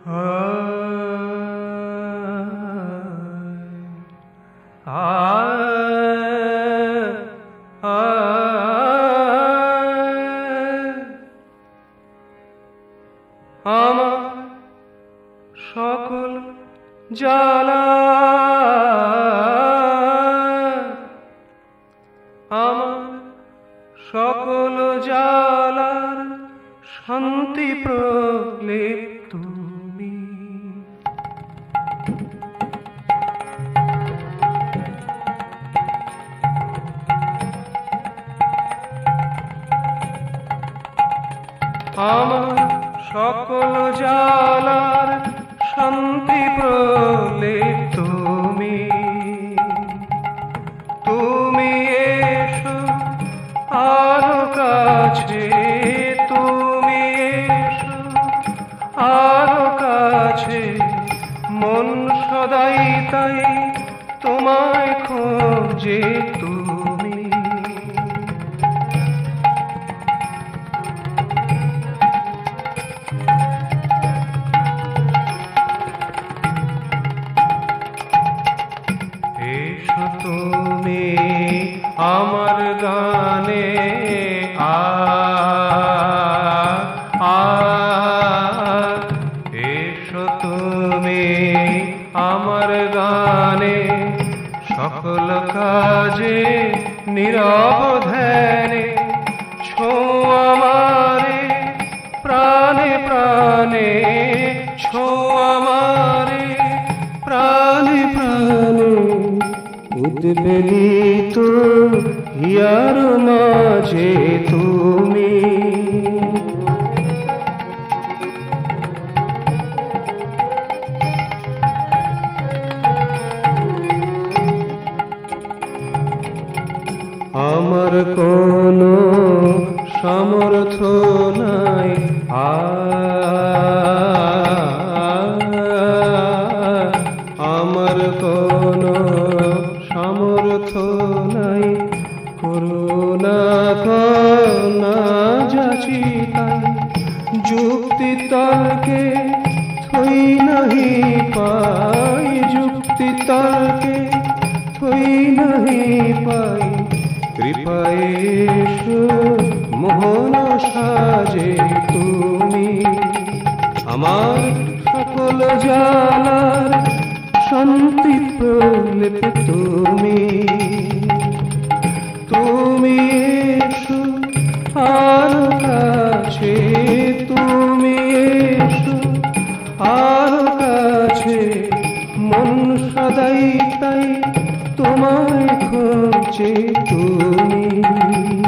আমার সকল জ্বালা, আমার সকল জ্বালার শান্তি প্রলেপ তুমি। আমার সকল জ্বালার শান্তি প্রলেপ তুমি। তুমি এসো আরো কাছে, তুমি এসো আরো কাছে, মন সদাই তাই তোমায় খোঁজে তুমি। এসো তুমি আমার গানে, এসো তুমি আমার গানে, সকল কাজে নীরব ধ্যানে, ছোঁয় আমারে প্রাণে প্রাণে, ছোঁয় আমারে প্রাণে প্রাণে, উদ্বেলিত হিয়ার মাঝে তুমি। আমার কোনো সামর্থ্য নাই, আমার কোনো সামর্থ্য নাই, করুণা করুণা যাচি তাই, যুক্তি তর্কে থই নাহি পাই, যুক্তি তর্কে থই নাহি পাই, কৃপায় এসো মোহন সাজে তুমি। আমার সকল জ্বালার শান্তি প্রলেপ তুমি। তুমি এসো আরো কাছে, তুমি এসো আরো কাছে, মন সদাই তাই তোমায় খোঁজে তুমি।